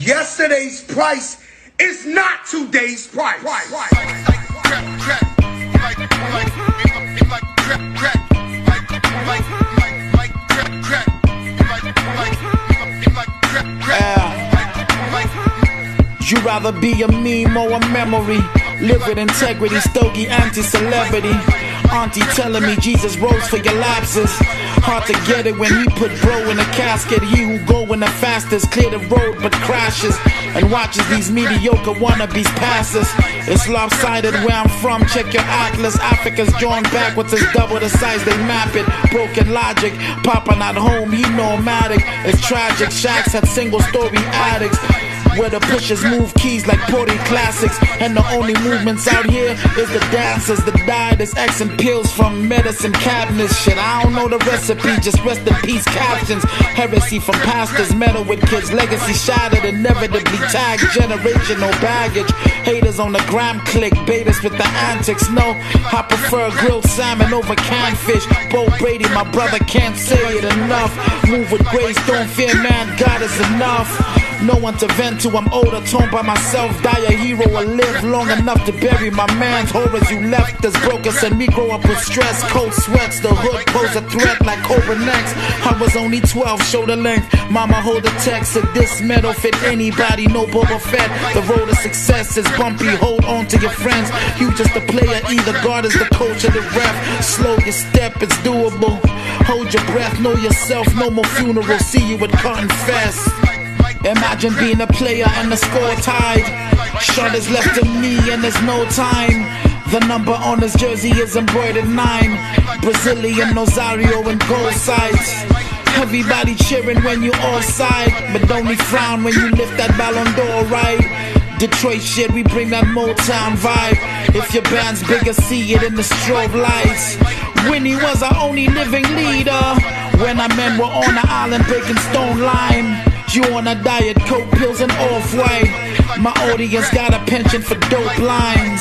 Yesterday's price is not today's price. You rather be a meme or a memory? Live with integrity, stogie, anti-celebrity. Auntie telling me Jesus rose for your lapses. Hard to get it when he put bro in a casket. He who go in the fastest clear the road but crashes and watches these mediocre wannabes pass us. It's lopsided where I'm from, check your atlas. Africa's drawn backwards, it's double the size they map it. Broken logic, Papa not home, he nomadic. It's tragic, Shacks had single story attics where the pushers move keys like Porty classics. And the only movements out here is the dancers, the dieters, X and pills from medicine cabinets. Shit, I don't know the recipe, just rest in peace captions. Heresy from pastors, meddle with kids, legacy shattered, inevitably tagged, generational baggage. Haters on the gram click, baiters with the antics. No, I prefer grilled salmon over canned fish. Bo Brady, my brother, can't say it enough. Move with grace, don't fear man, God is enough. No one to vent to, I'm older, torn by myself. Die a hero or live long enough to bury my man's horrors. You left us broke us and we grow up with stress. Cold sweats, the hood pose a threat like Cobra Next. I was only 12, shoulder length. Mama hold the text, said this metal fit anybody, no Boba Fett. The road to success is bumpy, hold on to your friends. You just a player, either God is the coach or the ref. Slow your step, it's doable. Hold your breath, know yourself, no more funeral. See you at Cotton Fest. Imagine being a player and the score tied. Shot is left to me and there's no time. The number on his jersey is embroidered 9. Brazilian Nozario and gold sides. Everybody cheering when you offside, but only frown when you lift that Ballon d'Or, right? Detroit shit, we bring that Motown vibe. If your band's bigger, see it in the strobe lights. Winnie was our only living leader. When our men were on the island breaking stone lime. You on a diet, coke, pills, and off-white. My audience got a penchant for dope lines.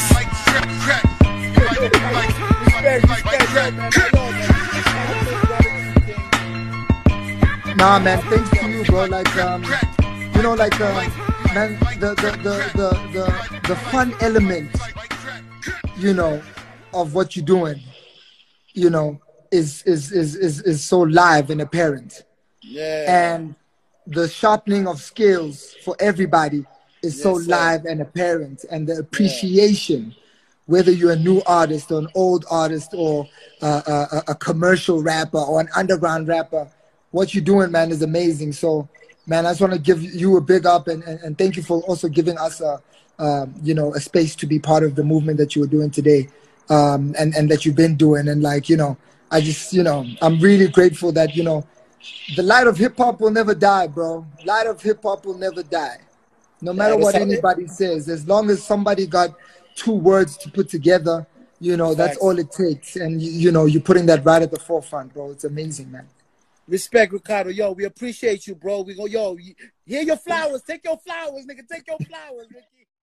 Nah, man, thanks to you, bro. Like, you know, like, man, the fun element, you know, of what you're doing, you know, is so live and apparent. Yeah. And the sharpening of skills for everybody is so live and apparent, and the appreciation, whether you're a new artist or an old artist or a commercial rapper or an underground rapper, what you're doing, man, is amazing. So, man, I just want to give you a big up and thank you for also giving us you know, a space to be part of the movement that you were doing today, and that you've been doing. And like, you know, I just, you know, I'm really grateful that, you know, the light of hip-hop will never die, bro. Light of hip-hop will never die. No matter what anybody says, as long as somebody got 2 words to put together, you know, that's all it takes. And, you know, you're putting that right at the forefront, bro. It's amazing, man. Respect, Ricardo. Yo, we appreciate you, bro. We go, yo, hear your flowers. Take your flowers, nigga. Take your flowers, Ricky.